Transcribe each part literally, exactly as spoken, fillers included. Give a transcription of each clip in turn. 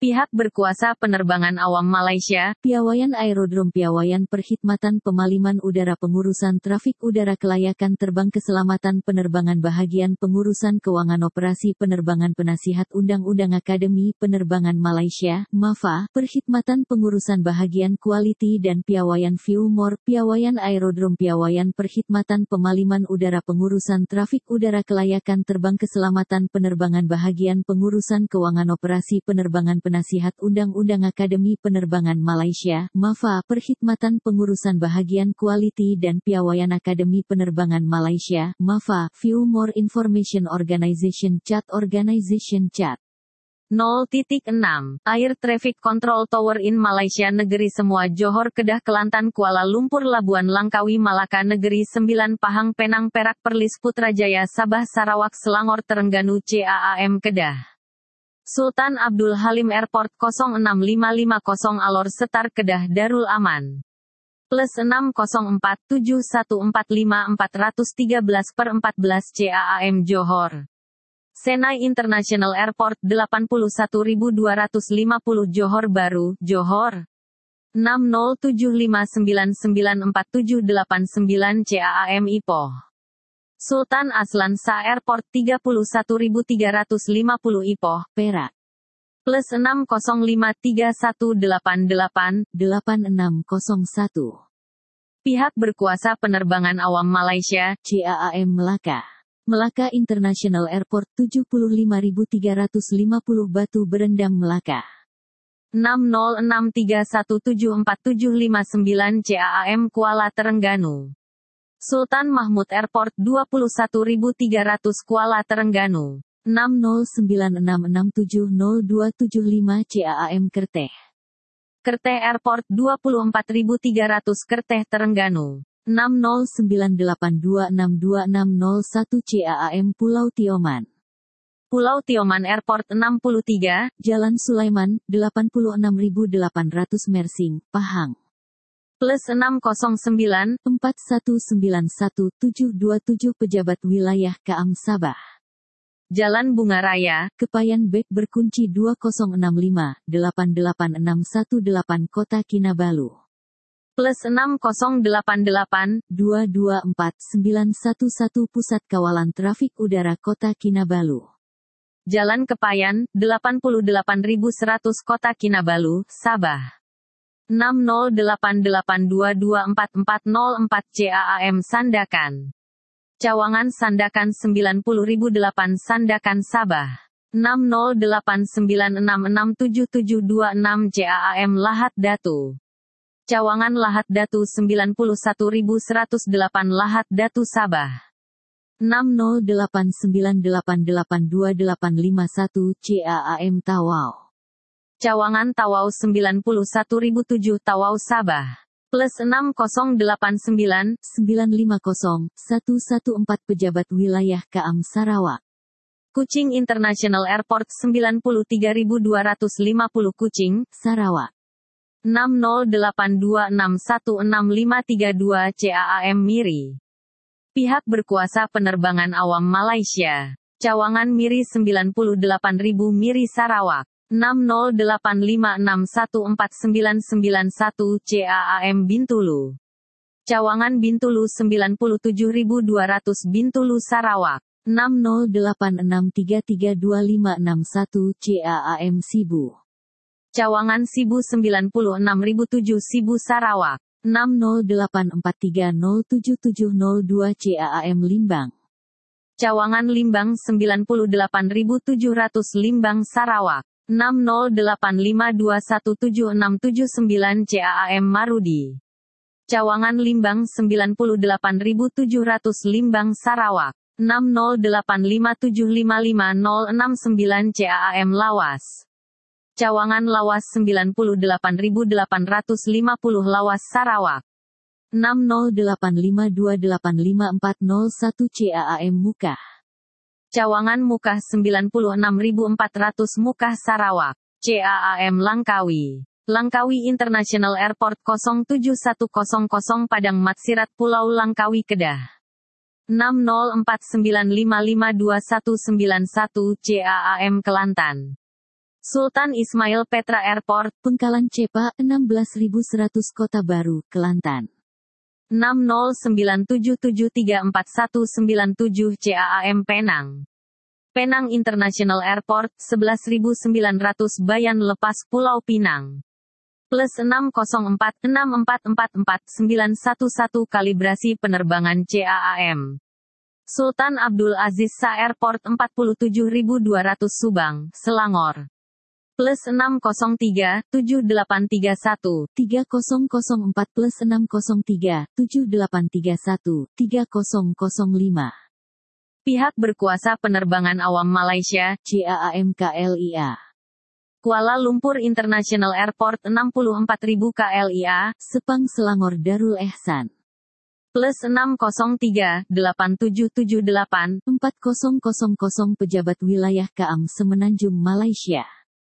Pihak berkuasa penerbangan awam Malaysia, Piawaian Aerodrom Piawaian Perkhidmatan Pemaliman Udara Pengurusan Trafik Udara Kelayakan Terbang Keselamatan Penerbangan Bahagian Pengurusan Keuangan Operasi Penerbangan Penasihat Undang-Undang Akademi Penerbangan Malaysia, MAFA, Perkhidmatan Pengurusan Bahagian Quality dan Piawaian Viewmore, Piawaian Aerodrom Piawaian Perkhidmatan Pemaliman Udara Pengurusan Trafik Udara Kelayakan Terbang Keselamatan Penerbangan Bahagian Pengurusan Keuangan Operasi Penerbangan Penasihat Undang-Undang Akademi Penerbangan Malaysia, MAFA, Perkhidmatan Pengurusan Bahagian Quality dan Piawaian Akademi Penerbangan Malaysia, MAFA, Viewmore Information Organization Chat Organization Chat. nol titik enam. Air Traffic Control Tower in Malaysia Negeri Semua Johor Kedah Kelantan Kuala Lumpur Labuan Langkawi Malaka Negeri Sembilan Pahang Penang Perak Perlis Putrajaya Sabah Sarawak Selangor Terengganu CAAM Kedah Sultan Abdul Halim Airport nol enam lima lima nol Alor Setar Kedah Darul Aman. Plus enam nol empat tujuh satu empat lima empat tiga belas per empat belas CAAM Johor. Senai International Airport delapan puluh satu ribu dua ratus lima puluh Johor Baru, Johor. enam nol tujuh lima sembilan sembilan empat tujuh delapan sembilan CAAM Ipoh. Sultan Aslan Shah Airport tiga puluh satu ribu tiga ratus lima puluh Ipoh, Perak. Plus enam nol lima tiga satu delapan delapan delapan enam nol satu. Pihak berkuasa penerbangan awam Malaysia, CAAM Melaka. Melaka International Airport tujuh puluh lima ribu tiga ratus lima puluh Batu Berendam Melaka. enam nol enam tiga satu tujuh empat tujuh lima sembilan CAAM Kuala Terengganu. Sultan Mahmud Airport dua puluh satu ribu tiga ratus Kuala Terengganu. enam nol sembilan enam enam tujuh nol dua tujuh lima CAAM Kerteh. Kerteh Airport dua puluh empat ribu tiga ratus Kerteh Terengganu. enam nol sembilan delapan dua enam dua enam nol satu CAAM Pulau Tioman. Pulau Tioman Airport enam puluh tiga, Jalan Sulaiman, delapan puluh enam ribu delapan ratus Mersing, Pahang. Plus enam nol sembilan, empat satu sembilan satu tujuh dua tujuh Pejabat Wilayah K A M Sabah. Jalan Bunga Raya, Kepayan Bek Berkunci dua nol enam lima, delapan delapan enam satu delapan Kota Kinabalu. Plus enam nol delapan delapan, dua dua empat sembilan satu satu Pusat Kawalan Trafik Udara Kota Kinabalu. Jalan Kepayan, delapan puluh delapan ribu seratus Kota Kinabalu, Sabah. enam nol delapan delapan dua dua empat empat nol empat CAAM Sandakan. Cawangan Sandakan sembilan puluh ribu delapan Sandakan Sabah. enam nol delapan sembilan enam enam tujuh tujuh dua enam CAAM Lahat Datu. Cawangan Lahat Datu sembilan puluh satu ribu seratus delapan Lahat Datu Sabah. enam nol delapan sembilan delapan delapan dua delapan lima satu CAAM Tawau. Cawangan Tawau sembilan puluh satu ribu tujuh Tawau Sabah. Plus enam nol delapan sembilan, sembilan lima nol, satu satu empat Pejabat Wilayah K A M Sarawak. Kuching International Airport sembilan puluh tiga ribu dua ratus lima puluh Kuching, Sarawak. enam nol delapan dua enam satu enam lima tiga dua CAAM Miri. Pihak berkuasa penerbangan awam Malaysia. Cawangan Miri sembilan puluh delapan ribu Miri Sarawak. enam nol delapan lima enam satu empat sembilan sembilan satu CAAM Bintulu. Cawangan Bintulu sembilan puluh tujuh ribu dua ratus Bintulu Sarawak. enam nol delapan enam tiga tiga dua lima enam satu CAAM Sibu. Cawangan Sibu sembilan puluh enam ribu tujuh Sibu Sarawak. enam nol delapan empat tiga nol tujuh tujuh nol dua CAAM Limbang. Cawangan Limbang sembilan puluh delapan ribu tujuh ratus Limbang Sarawak. enam nol delapan lima dua satu tujuh enam tujuh sembilan CAAM Marudi. Cawangan Limbang sembilan puluh delapan ribu tujuh ratus Limbang Sarawak. enam nol delapan lima tujuh lima lima nol enam sembilan CAAM Lawas. Cawangan Lawas sembilan puluh delapan ribu delapan ratus lima puluh Lawas Sarawak. enam nol delapan lima dua delapan lima empat nol satu CAAM Mukah. Cawangan Mukah sembilan puluh enam ribu empat ratus Mukah Sarawak. CAAM Langkawi. Langkawi International Airport nol tujuh satu nol nol Padang Matsirat Pulau Langkawi Kedah. enam nol empat sembilan lima lima dua satu sembilan satu CAAM Kelantan. Sultan Ismail Petra Airport, Pengkalan Cepa, enam belas ribu seratus Kota Baru, Kelantan. enam nol sembilan tujuh tujuh tiga empat satu sembilan tujuh C A A M Penang. Penang International Airport, sebelas ribu sembilan ratus Bayan Lepas Pulau Pinang. Plus enam nol empat enam empat empat empat sembilan satu satu kalibrasi penerbangan C A A M. Sultan Abdul Aziz Shah Airport empat puluh tujuh ribu dua ratus Subang, Selangor. Plus enam nol tiga tujuh delapan tiga satu tiga nol nol empat plus enam nol tiga tujuh delapan tiga satu tiga nol nol lima. Pihak berkuasa penerbangan awam Malaysia, C A A M K L I A. Kuala Lumpur International Airport enam puluh empat ribu K L I A, Sepang Selangor Darul Ehsan. Plus enam nol tiga delapan tujuh tujuh delapan empat nol nol nol Pejabat Wilayah K A M Semenanjung Malaysia.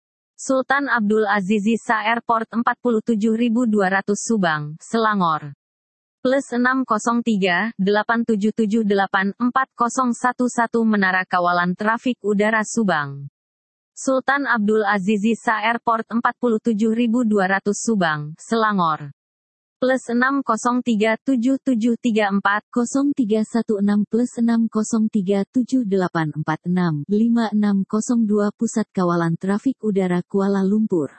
Sultan Abdul Aziz Shah Airport empat puluh tujuh ribu dua ratus Subang, Selangor. Plus enam nol tiga delapan tujuh tujuh delapan empat nol satu satu Menara Kawalan Trafik Udara Subang. Sultan Abdul Aziz Shah Airport empat puluh tujuh ribu dua ratus Subang, Selangor. Plus enam nol tiga tujuh tujuh tiga empat nol tiga satu enam plus enam nol tiga tujuh delapan empat enam lima enam nol dua Pusat Kawalan Trafik Udara Kuala Lumpur.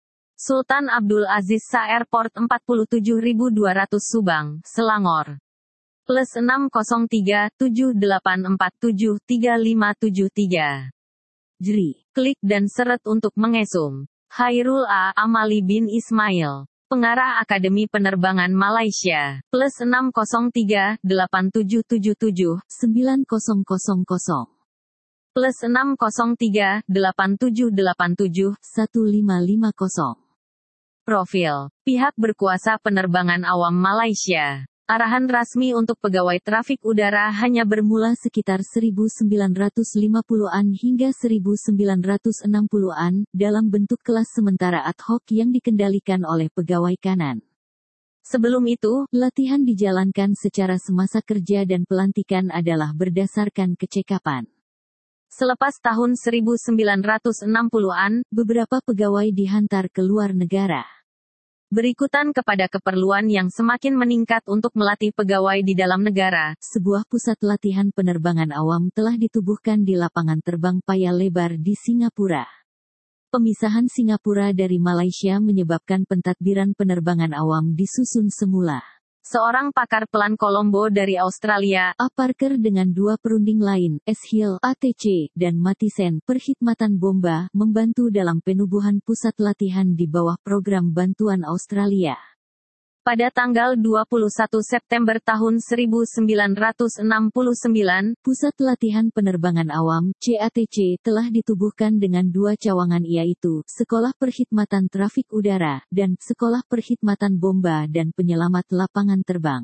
Sultan Abdul Aziz Shah Airport empat puluh tujuh ribu dua ratus Subang, Selangor. Plus enam nol tiga tujuh delapan empat tujuh tiga lima tujuh tiga. Jri. Klik dan seret untuk mengesum. Hairul A. Amali bin Ismail, Pengarah Akademi Penerbangan Malaysia. Plus enam nol tiga delapan tujuh tujuh tujuh sembilan nol nol nol. Plus enam nol tiga delapan tujuh delapan tujuh satu lima lima nol. Profil. Pihak berkuasa penerbangan awam Malaysia. Arahan rasmi untuk pegawai trafik udara hanya bermula sekitar seribu sembilan ratus lima puluhan hingga seribu sembilan ratus enam puluhan, dalam bentuk kelas sementara ad hoc yang dikendalikan oleh pegawai kanan. Sebelum itu, latihan dijalankan secara semasa kerja dan pelantikan adalah berdasarkan kecekapan. Selepas tahun seribu sembilan ratus enam puluhan, beberapa pegawai dihantar ke luar negara. Berikutan kepada keperluan yang semakin meningkat untuk melatih pegawai di dalam negara, sebuah pusat latihan penerbangan awam telah ditubuhkan di lapangan terbang Paya Lebar di Singapura. Pemisahan Singapura dari Malaysia menyebabkan pentadbiran penerbangan awam disusun semula. Seorang pakar pelan Colombo dari Australia, A. Parker dengan dua perunding lain, S. Hill, A T C, dan Mathisen, Perkhidmatan Bomba, membantu dalam penubuhan pusat latihan di bawah program bantuan Australia. Pada tanggal dua puluh satu September tahun seribu sembilan ratus enam puluh sembilan, Pusat Latihan Penerbangan Awam, C A T C, telah ditubuhkan dengan dua cawangan yaitu, Sekolah Perkhidmatan Trafik Udara, dan Sekolah Perkhidmatan Bomba dan Penyelamat Lapangan Terbang.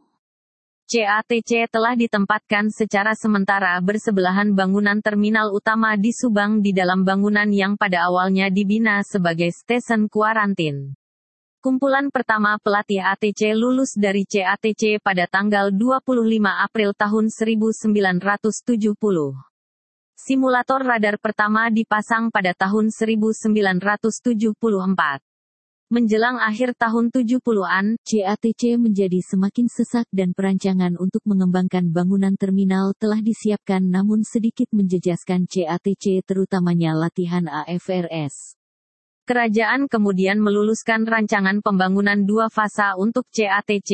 C A T C telah ditempatkan secara sementara bersebelahan bangunan terminal utama di Subang di dalam bangunan yang pada awalnya dibina sebagai stesen kuarantin. Kumpulan pertama pelatih A T C lulus dari C A T C pada tanggal dua puluh lima April tahun seribu sembilan ratus tujuh puluh. Simulator radar pertama dipasang pada tahun seribu sembilan ratus tujuh puluh empat. Menjelang akhir tahun tujuh puluhan, C A T C menjadi semakin sesak dan perancangan untuk mengembangkan bangunan terminal telah disiapkan namun sedikit menjejaskan C A T C terutamanya latihan A F R S. Kerajaan kemudian meluluskan rancangan pembangunan dua fasa untuk C A T C.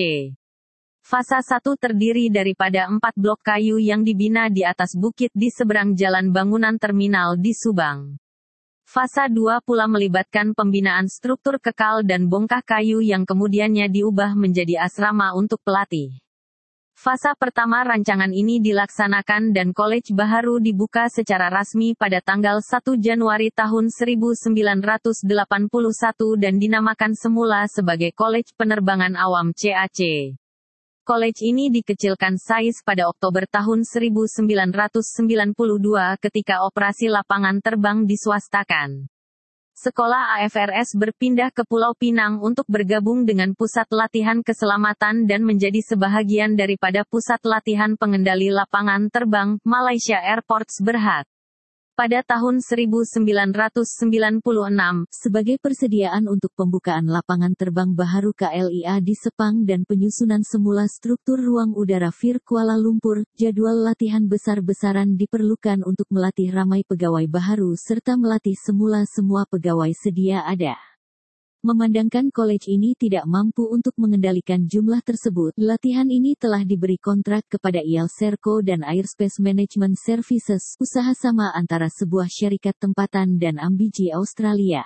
Fasa satu terdiri daripada empat blok kayu yang dibina di atas bukit di seberang jalan bangunan terminal di Subang. Fasa dua pula melibatkan pembinaan struktur kekal dan bongkah kayu yang kemudiannya diubah menjadi asrama untuk pelatih. Fasa pertama rancangan ini dilaksanakan dan College Baharu dibuka secara rasmi pada tanggal satu Januari tahun seribu sembilan ratus delapan puluh satu dan dinamakan semula sebagai College Penerbangan Awam C A C. College ini dikecilkan size pada Oktober tahun seribu sembilan ratus sembilan puluh dua ketika operasi lapangan terbang diswastakan. Sekolah A F R S berpindah ke Pulau Pinang untuk bergabung dengan Pusat Latihan Keselamatan dan menjadi sebahagian daripada Pusat Latihan Pengendali Lapangan Terbang, Malaysia Airports Berhad. Pada tahun seribu sembilan ratus sembilan puluh enam, sebagai persediaan untuk pembukaan lapangan terbang baharu K L I A di Sepang dan penyusunan semula struktur ruang udara F I R Kuala Lumpur, jadwal latihan besar-besaran diperlukan untuk melatih ramai pegawai baharu serta melatih semula semua pegawai sedia ada. Memandangkan college ini tidak mampu untuk mengendalikan jumlah tersebut, latihan ini telah diberi kontrak kepada I A L Serco dan Airspace Management Services, usaha sama antara sebuah syarikat tempatan dan Ambigi Australia.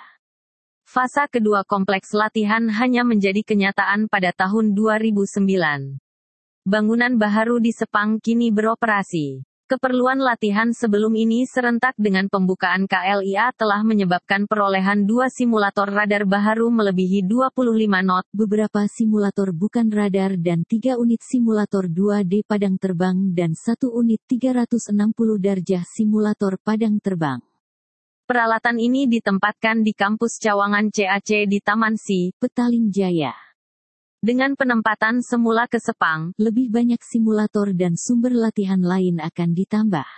Fase kedua kompleks latihan hanya menjadi kenyataan pada tahun dua ribu sembilan. Bangunan baharu di Sepang kini beroperasi. Keperluan latihan sebelum ini serentak dengan pembukaan K L I A telah menyebabkan perolehan dua simulator radar baharu melebihi dua puluh lima knot, beberapa simulator bukan radar dan tiga unit simulator dua D padang terbang dan satu unit tiga ratus enam puluh derajah simulator padang terbang. Peralatan ini ditempatkan di kampus Cawangan C A C di Taman Si, Petaling Jaya. Dengan penempatan semula ke Sepang, lebih banyak simulator dan sumber latihan lain akan ditambah.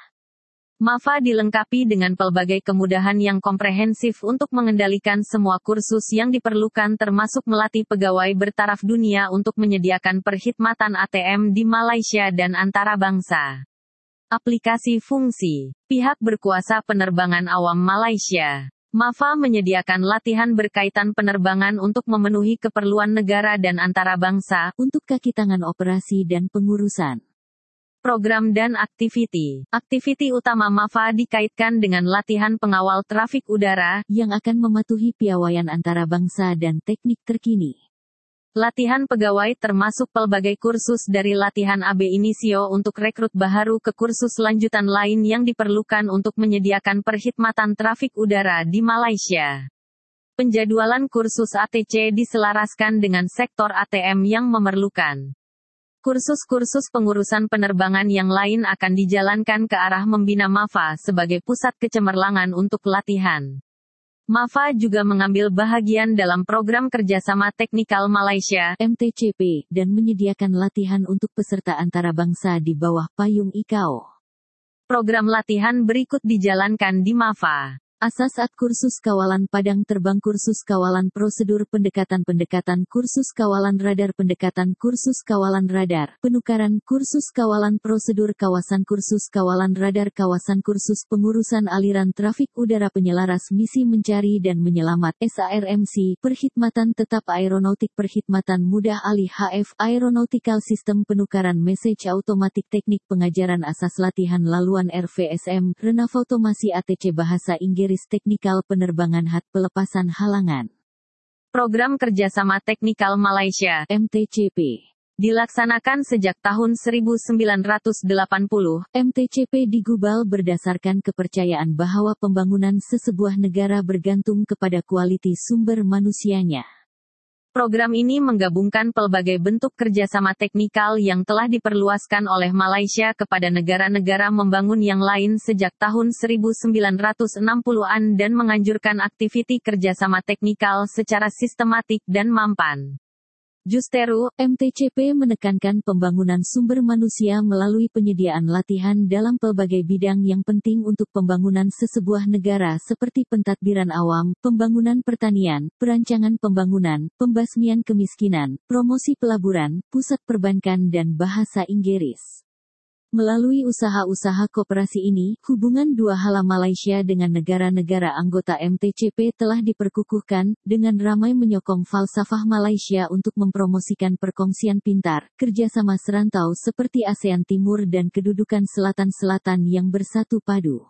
MAFA dilengkapi dengan pelbagai kemudahan yang komprehensif untuk mengendalikan semua kursus yang diperlukan termasuk melatih pegawai bertaraf dunia untuk menyediakan perkhidmatan A T M di Malaysia dan antara bangsa. Aplikasi fungsi pihak berkuasa penerbangan awam Malaysia. MAFA menyediakan latihan berkaitan penerbangan untuk memenuhi keperluan negara dan antara bangsa, untuk kaki tangan operasi dan pengurusan. Program dan aktiviti. Aktiviti utama MAFA dikaitkan dengan latihan pengawal trafik udara, yang akan mematuhi piawaian antara bangsa dan teknik terkini. Latihan pegawai termasuk pelbagai kursus dari latihan A B Initio untuk rekrut baharu ke kursus lanjutan lain yang diperlukan untuk menyediakan perkhidmatan trafik udara di Malaysia. Penjadwalan kursus A T C diselaraskan dengan sektor A T M yang memerlukan. Kursus-kursus pengurusan penerbangan yang lain akan dijalankan ke arah membina MAFA sebagai pusat kecemerlangan untuk latihan. MAFA juga mengambil bahagian dalam program kerjasama teknikal Malaysia M T C P dan menyediakan latihan untuk peserta antara bangsa di bawah payung I C A O. Program latihan berikut dijalankan di MAFA. Asas-at kursus kawalan padang terbang, kursus kawalan prosedur pendekatan-pendekatan, kursus kawalan radar, pendekatan kursus kawalan radar, penukaran kursus kawalan prosedur kawasan, kursus kawalan radar kawasan, kursus pengurusan aliran trafik udara, penyelaras misi mencari dan menyelamat S A R M C, perkhidmatan tetap aeronautik, perkhidmatan mudah alih H F, aeronautical system, penukaran message automatic, teknik pengajaran asas latihan laluan R V S M, renaf automasi A T C, bahasa Inggris, teknikal penerbangan H A T, pelepasan halangan. Program Kerjasama Teknikal Malaysia M T C P dilaksanakan sejak tahun seribu sembilan ratus delapan puluh. M T C P digubal berdasarkan kepercayaan bahwa pembangunan sesebuah negara bergantung kepada kualiti sumber manusianya. Program ini menggabungkan pelbagai bentuk kerjasama teknikal yang telah diperluaskan oleh Malaysia kepada negara-negara membangun yang lain sejak tahun seribu sembilan ratus enam puluhan dan menganjurkan aktiviti kerjasama teknikal secara sistematik dan mampan. Justeru, M T C P menekankan pembangunan sumber manusia melalui penyediaan latihan dalam pelbagai bidang yang penting untuk pembangunan sesebuah negara seperti pentadbiran awam, pembangunan pertanian, perancangan pembangunan, pembasmian kemiskinan, promosi pelaburan, pusat perbankan dan bahasa Inggris. Melalui usaha-usaha koperasi ini, hubungan dua hala Malaysia dengan negara-negara anggota M T C P telah diperkukuhkan, dengan ramai menyokong falsafah Malaysia untuk mempromosikan perkongsian pintar, kerjasama serantau seperti ASEAN Timur dan kedudukan Selatan-Selatan yang bersatu padu.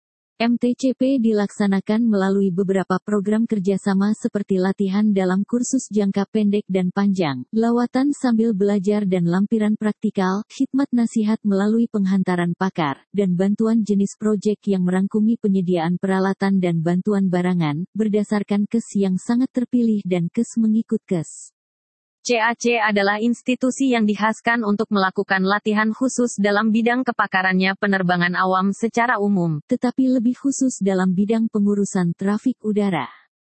M T C P dilaksanakan melalui beberapa program kerjasama seperti latihan dalam kursus jangka pendek dan panjang, lawatan sambil belajar dan lampiran praktikal, khidmat nasihat melalui penghantaran pakar, dan bantuan jenis proyek yang merangkumi penyediaan peralatan dan bantuan barangan, berdasarkan kes yang sangat terpilih dan kes mengikut kes. C A C adalah institusi yang dikhaskan untuk melakukan latihan khusus dalam bidang kepakarannya penerbangan awam secara umum, tetapi lebih khusus dalam bidang pengurusan trafik udara.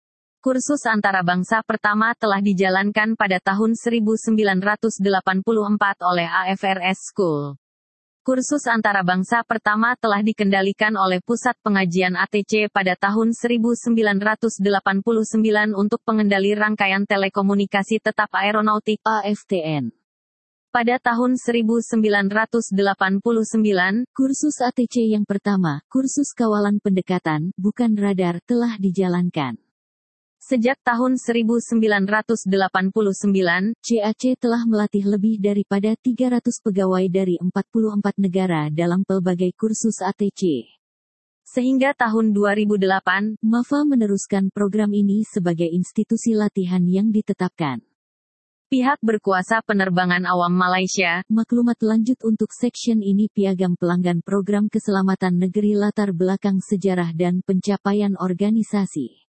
Kursus antarabangsa pertama telah dijalankan pada tahun seribu sembilan ratus delapan puluh empat oleh A F R S School. Kursus antarabangsa pertama telah dikendalikan oleh Pusat Pengajian A T C pada tahun seribu sembilan ratus delapan puluh sembilan untuk pengendali rangkaian telekomunikasi tetap aeronautik A F T N. Pada tahun seribu sembilan ratus delapan puluh sembilan, kursus A T C yang pertama, kursus kawalan pendekatan, bukan radar, telah dijalankan. Sejak tahun seribu sembilan ratus delapan puluh sembilan, C A C telah melatih lebih daripada tiga ratus pegawai dari empat puluh empat negara dalam pelbagai kursus A T C. Sehingga tahun dua ribu delapan, M A F A meneruskan program ini sebagai institusi latihan yang ditetapkan. Pihak berkuasa penerbangan awam Malaysia, maklumat lanjut untuk section ini Piagam Pelanggan Program Keselamatan Negeri Latar Belakang Sejarah dan Pencapaian Organisasi.